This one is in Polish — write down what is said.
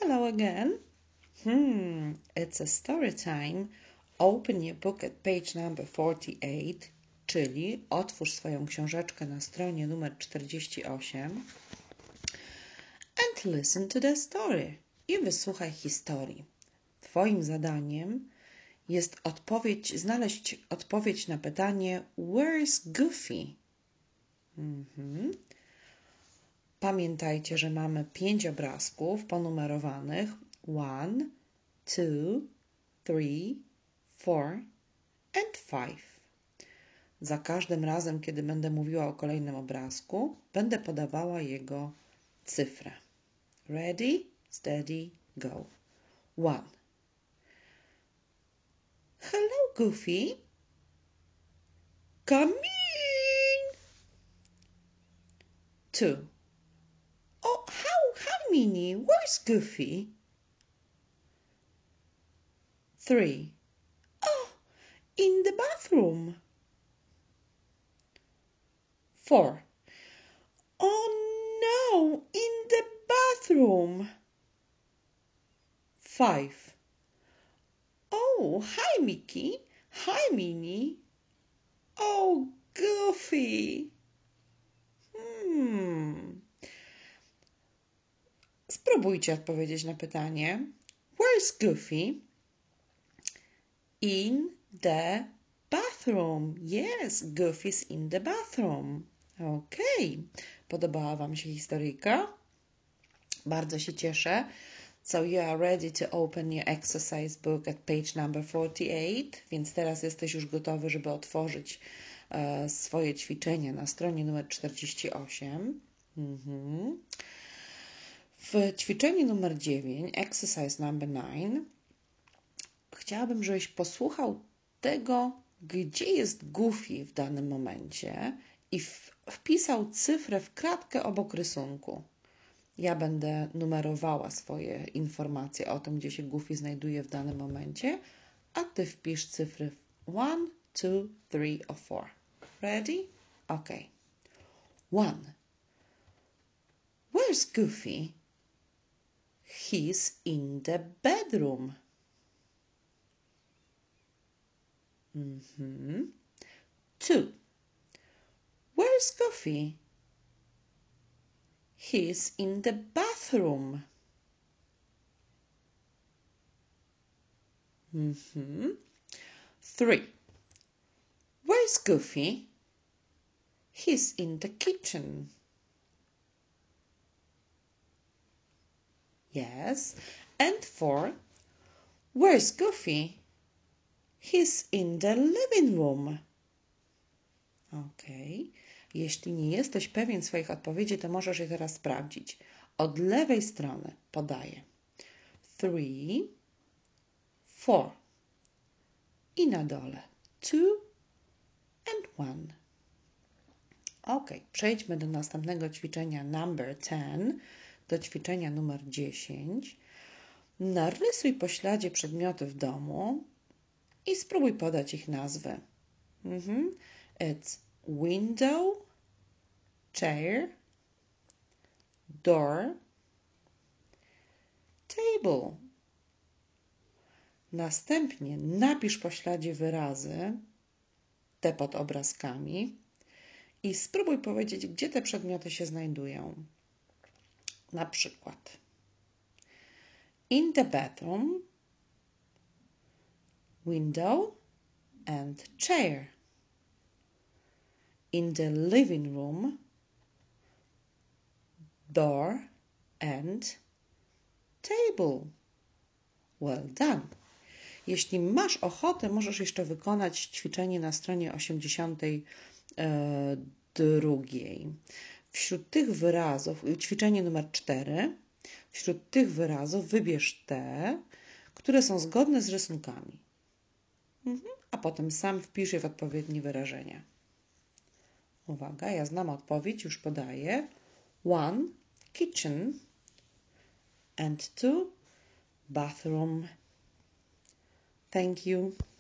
Hello again. It's a story time. Open your book at page number 48, czyli otwórz swoją książeczkę na stronie numer 48 and listen to the story. I wysłuchaj historii. Twoim zadaniem jest znaleźć odpowiedź na pytanie Where's Goofy? Pamiętajcie, że mamy 5 obrazków ponumerowanych 1, 2, 3, 4 and 5. Za każdym razem, kiedy będę mówiła o kolejnym obrazku, będę podawała jego cyfrę. Ready, steady, go. 1. Hello, Goofy. Come in. 2. Oh, how many? Where's Goofy? 3. Oh, in the bathroom. 4. Oh no, in the bathroom. 5. Oh, hi Mickey. Hi Minnie. Oh, Goofy. Spróbujcie odpowiedzieć na pytanie. Where's Goofy? In the bathroom. Yes, Goofy's in the bathroom. Okay. Podobała Wam się historyjka? Bardzo się cieszę. So you are ready to open your exercise book at page number 48. Więc teraz jesteś już gotowy, żeby otworzyć swoje ćwiczenie na stronie numer 48. W ćwiczeniu numer 9, exercise number 9, chciałabym, żebyś posłuchał tego, gdzie jest Goofy w danym momencie i wpisał cyfrę w kratkę obok rysunku. Ja będę numerowała swoje informacje o tym, gdzie się Goofy znajduje w danym momencie, a Ty wpisz cyfry 1, 2, 3 or 4. Ready? Ok. 1. Where's Goofy? He's in the bedroom. 2. Where's Goofy? He's in the bathroom. 3. Where's Goofy? He's in the kitchen. Yes. And 4. Where's Goofy? He's in the living room. Okay. Jeśli nie jesteś pewien swoich odpowiedzi, to możesz je teraz sprawdzić. Od lewej strony podaję 3, 4 i na dole 2 and 1. Ok, przejdźmy do następnego ćwiczenia number 10, do ćwiczenia numer 10. Narysuj po śladzie przedmioty w domu i spróbuj podać ich nazwy. It's window, chair, door, table. Następnie napisz po śladzie wyrazy, te pod obrazkami i spróbuj powiedzieć, gdzie te przedmioty się znajdują. Na przykład in the bedroom, window and chair. In the living room, door and table. Well done. Jeśli masz ochotę, możesz jeszcze wykonać ćwiczenie na stronie 82. Wśród tych wyrazów, ćwiczenie numer 4, wśród tych wyrazów wybierz te, które są zgodne z rysunkami. A potem sam wpisz je w odpowiednie wyrażenia. Uwaga, ja znam odpowiedź, już podaję. 1. Kitchen and 2. Bathroom. Thank you.